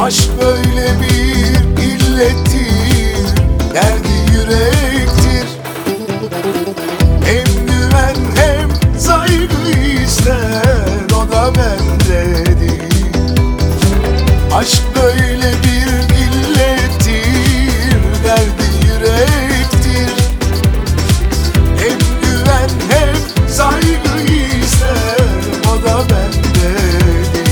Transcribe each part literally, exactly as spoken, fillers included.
Aşk böyle bir illettir, derdi yürektir. Hem güven hem saygı ister, o da bendedir. Aşk böyle bir illettir, derdi yürektir. Hem güven hem saygı ister, o da bendedir.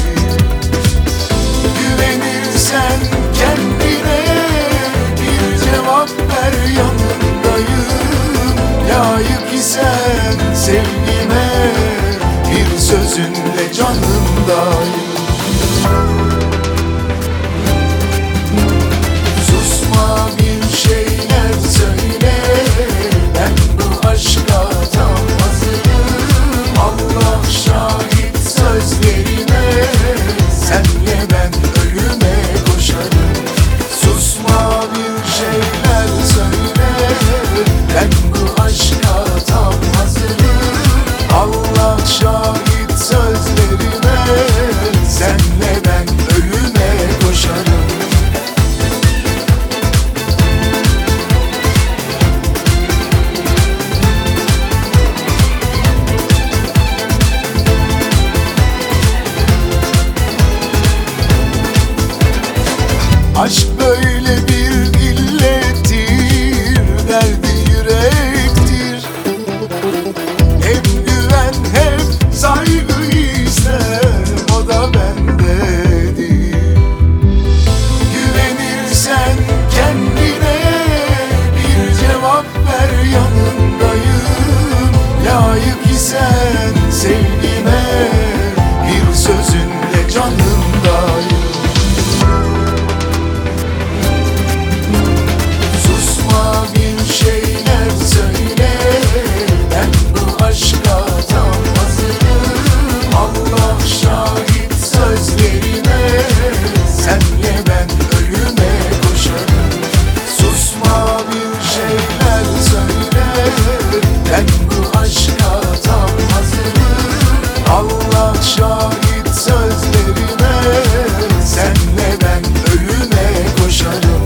Güvenirsen kendine bir cevap ver, yanındayım. Layık isen sevgime bir sözünle canımdayım. Susma, bir şeyler söyle, ben bu aşka tam hazırım. Allah şahit sözlerime, senle ben ölüme koşarım. Susma, bir şeyler söyle, ben bu aşka tam hazırım. Allah şahit sözlerime, senle ben ölüme koşarım. Aşk böyle bir illettir, derdi yürektir. Hem güven hem saygı ister, o da bendedir. Güvenirsen kendine bir cevap ver, yanındayım. Layık isen sevgime bir sözünle canımdayım. Susma, bir şeyler söyle, ben bu aşka tam hazırım. Allah şahit sözlerime, senle ben ölüme koşarım. Susma, bir şeyler söyle, ben bu aşka tam hazırım. Allah şahit sözlerime, senle ben ölüme koşarım.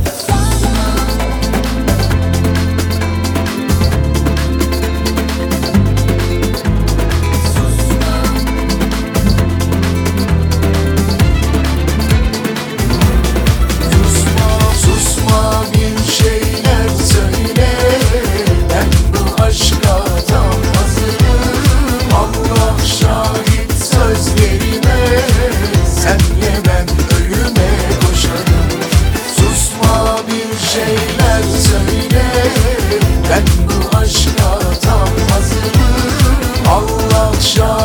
Susma, bir şeyler söyle, ben bu aşka tam hazırım. Allah şahit sözlerime, senle ben ölüme koşarım. Susma, bir şeyler söyle, ben bu aşka tam hazırım. Allah şahit